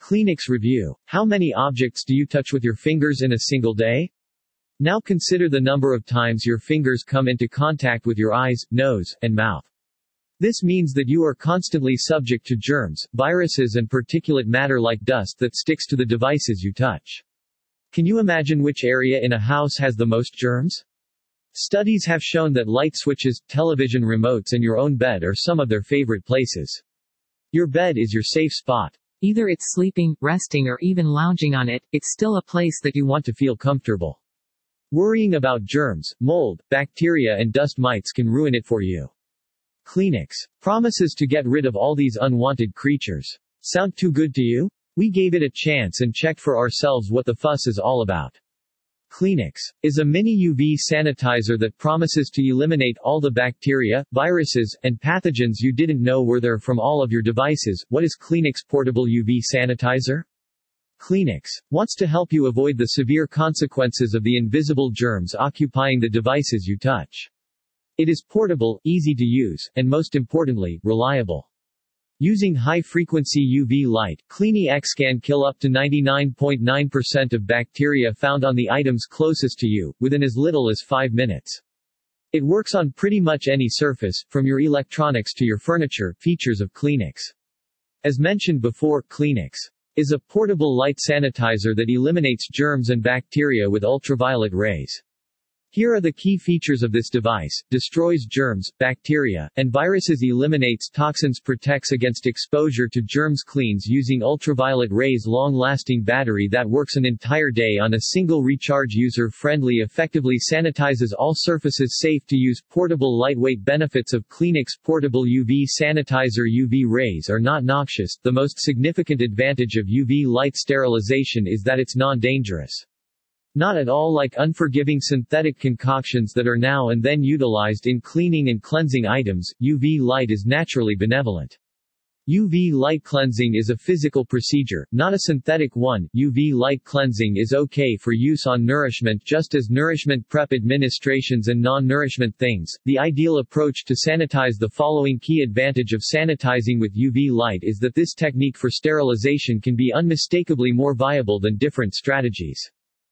Kleenex Review. How many objects do you touch with your fingers in a single day? Now consider the number of times your fingers come into contact with your eyes, nose, and mouth. This means that you are constantly subject to germs, viruses and particulate matter like dust that sticks to the devices you touch. Can you imagine which area in a house has the most germs? Studies have shown that light switches, television remotes and your own bed are some of their favorite places. Your bed is your safe spot. Either it's sleeping, resting or even lounging on it, it's still a place that you want to feel comfortable. Worrying about germs, mold, bacteria and dust mites can ruin it for you. Kleenex promises to get rid of all these unwanted creatures. Sound too good to you? We gave it a chance and checked for ourselves what the fuss is all about. Kleenex is a mini UV sanitizer that promises to eliminate all the bacteria, viruses, and pathogens you didn't know were there from all of your devices. What is Kleenex Portable UV Sanitizer? Kleenex wants to help you avoid the severe consequences of the invisible germs occupying the devices you touch. It is portable, easy to use, and most importantly, reliable. Using high-frequency UV light, Kleenex can kill up to 99.9% of bacteria found on the items closest to you, within as little as 5 minutes. It works on pretty much any surface, from your electronics to your furniture. Features of Kleenex. As mentioned before, Kleenex is a portable light sanitizer that eliminates germs and bacteria with ultraviolet rays. Here are the key features of this device: destroys germs, bacteria, and viruses, eliminates toxins, protects against exposure to germs, cleans using ultraviolet rays, long-lasting battery that works an entire day on a single recharge, user-friendly, effectively sanitizes all surfaces, safe to use, portable, lightweight. Benefits of Kleenex Portable UV Sanitizer. UV rays are not noxious. The most significant advantage of UV light sterilization is that it's non-dangerous. Not at all like unforgiving synthetic concoctions that are now and then utilized in cleaning and cleansing items. UV light is naturally benevolent. UV light cleansing is a physical procedure, not a synthetic one. UV light cleansing is okay for use on nourishment just as nourishment prep administrations and non-nourishment things. The ideal approach to sanitize. The following key advantage of sanitizing with UV light is that this technique for sterilization can be unmistakably more viable than different strategies.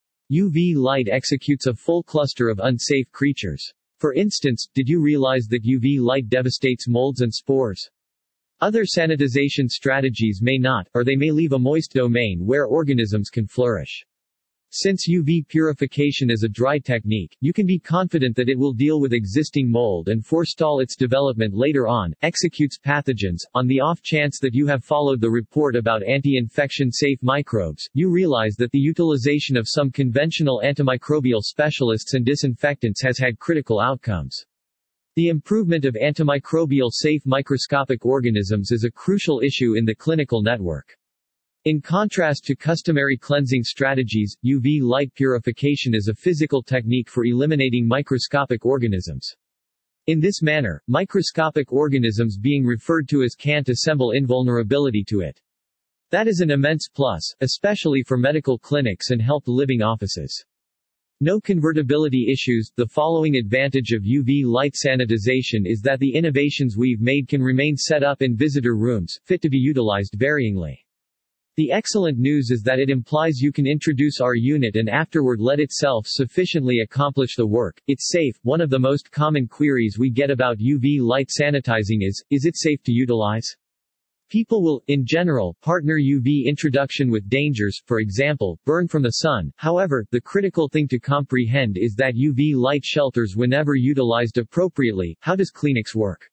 UV light executes a full cluster of unsafe creatures. For instance, did you realize that UV light devastates molds and spores? Other sanitization strategies may not, or they may leave a moist domain where organisms can flourish. Since UV purification is a dry technique, you can be confident that it will deal with existing mold and forestall its development later on. Executes pathogens. On the off chance that you have followed the report about anti-infection safe microbes, you realize that the utilization of some conventional antimicrobial specialists and disinfectants has had critical outcomes. The improvement of antimicrobial safe microscopic organisms is a crucial issue in the clinical network. In contrast to customary cleansing strategies, UV light purification is a physical technique for eliminating microscopic organisms. In this manner, microscopic organisms being referred to as can't assemble invulnerability to it. That is an immense plus, especially for medical clinics and helped living offices. No convertibility issues. The following advantage of UV light sanitization is that the innovations we've made can remain set up in visitor rooms, fit to be utilized varyingly. The excellent news is that it implies you can introduce our unit and afterward let itself sufficiently accomplish the work. It's safe. One of the most common queries we get about UV light sanitizing is it safe to utilize? People will, in general, partner UV introduction with dangers, for example, burn from the sun. However, the critical thing to comprehend is that UV light shelters whenever utilized appropriately. How does Kleenex work?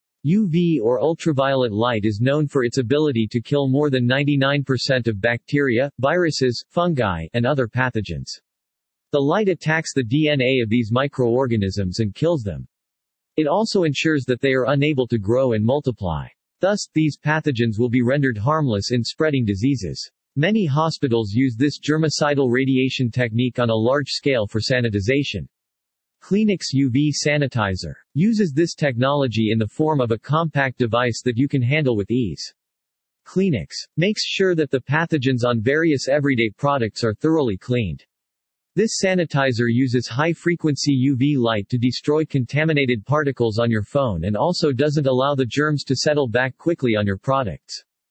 UV or ultraviolet light is known for its ability to kill more than 99% of bacteria, viruses, fungi, and other pathogens. The light attacks the DNA of these microorganisms and kills them. It also ensures that they are unable to grow and multiply. Thus, these pathogens will be rendered harmless in spreading diseases. Many hospitals use this germicidal radiation technique on a large scale for sanitization. Kleenex UV Sanitizer uses this technology in the form of a compact device that you can handle with ease. Kleenex makes sure that the pathogens on various everyday products are thoroughly cleaned. This sanitizer uses high-frequency UV light to destroy contaminated particles on your phone and also doesn't allow the germs to settle back quickly on your products.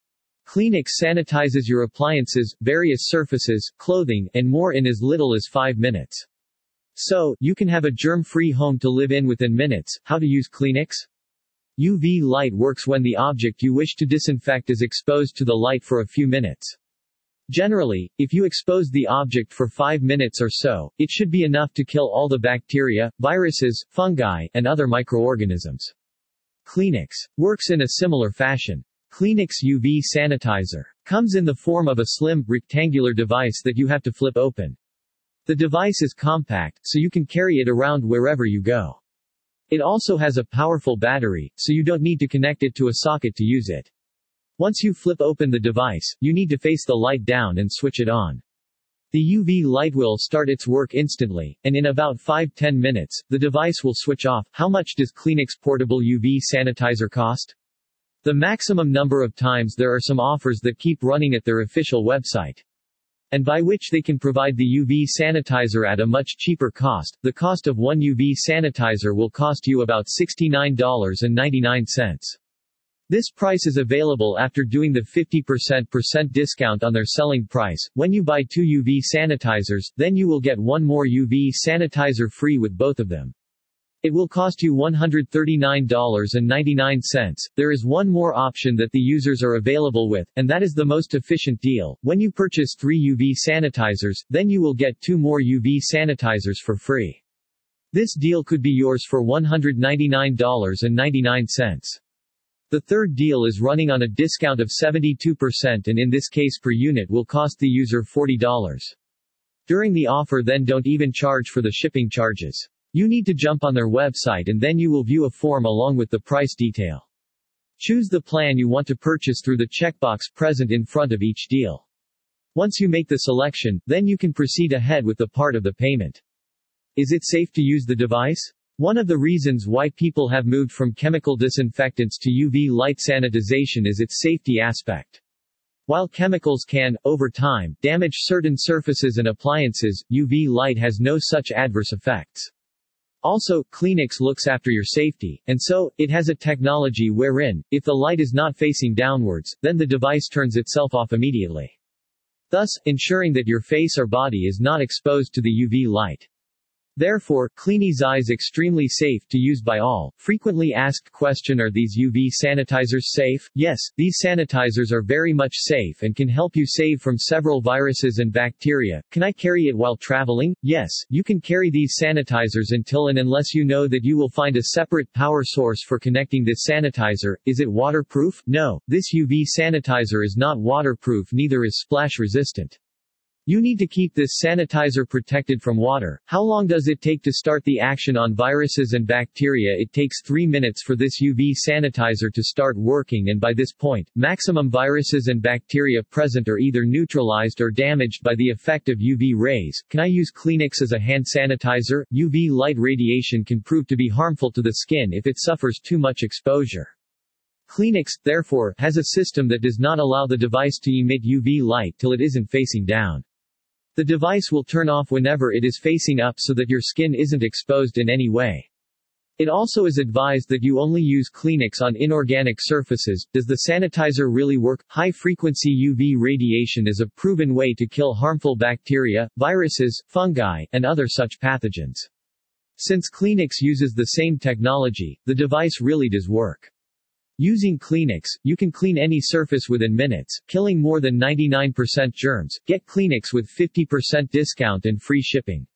Kleenex sanitizes your appliances, various surfaces, clothing, and more in as little as 5 minutes. So, you can have a germ-free home to live in within minutes. How to use Kleenex? UV light works when the object you wish to disinfect is exposed to the light for a few minutes. Generally, if you expose the object for 5 minutes or so, it should be enough to kill all the bacteria, viruses, fungi, and other microorganisms. Kleenex works in a similar fashion. Kleenex UV Sanitizer comes in the form of a slim, rectangular device that you have to flip open. The device is compact, so you can carry it around wherever you go. It also has a powerful battery, so you don't need to connect it to a socket to use it. Once you flip open the device, you need to face the light down and switch it on. The UV light will start its work instantly, and in about 5-10 minutes, the device will switch off. How much does Kleenex Portable UV Sanitizer cost? The maximum number of times there are some offers that keep running at their official website, and by which they can provide the UV sanitizer at a much cheaper cost. The cost of one UV sanitizer will cost you about $69.99. This price is available after doing the 50% discount on their selling price. When you buy 2 UV sanitizers, then you will get one more UV sanitizer free with both of them. It will cost you $139.99. There is one more option that the users are available with, and that is the most efficient deal. When you purchase 3 UV sanitizers, then you will get 2 more UV sanitizers for free. This deal could be yours for $199.99. The third deal is running on a discount of 72%, and in this case per unit will cost the user $40. During the offer, then don't even charge for the shipping charges. You need to jump on their website and then you will view a form along with the price detail. Choose the plan you want to purchase through the checkbox present in front of each deal. Once you make the selection, then you can proceed ahead with the part of the payment. Is it safe to use the device? One of the reasons why people have moved from chemical disinfectants to UV light sanitization is its safety aspect. While chemicals can, over time, damage certain surfaces and appliances, UV light has no such adverse effects. Also, Kleenex looks after your safety, and so, it has a technology wherein, if the light is not facing downwards, then the device turns itself off immediately, thus, ensuring that your face or body is not exposed to the UV light. Therefore, Kleenex is extremely safe to use by all. Frequently asked question: are these UV sanitizers safe? Yes, these sanitizers are very much safe and can help you save from several viruses and bacteria. Can I carry it while traveling? Yes, you can carry these sanitizers until and unless you know that you will find a separate power source for connecting this sanitizer. Is it waterproof? No, this UV sanitizer is not waterproof, neither is splash resistant. You need to keep this sanitizer protected from water. How long does it take to start the action on viruses and bacteria? It takes 3 minutes for this UV sanitizer to start working, and by this point, maximum viruses and bacteria present are either neutralized or damaged by the effect of UV rays. Can I use Kleenex as a hand sanitizer? UV light radiation can prove to be harmful to the skin if it suffers too much exposure. Kleenex, therefore, has a system that does not allow the device to emit UV light till it isn't facing down. The device will turn off whenever it is facing up so that your skin isn't exposed in any way. It also is advised that you only use Kleenex on inorganic surfaces. Does the sanitizer really work? High-frequency UV radiation is a proven way to kill harmful bacteria, viruses, fungi, and other such pathogens. Since Kleenex uses the same technology, the device really does work. Using Kleenex, you can clean any surface within minutes, killing more than 99% germs. Get Kleenex with 50% discount and free shipping.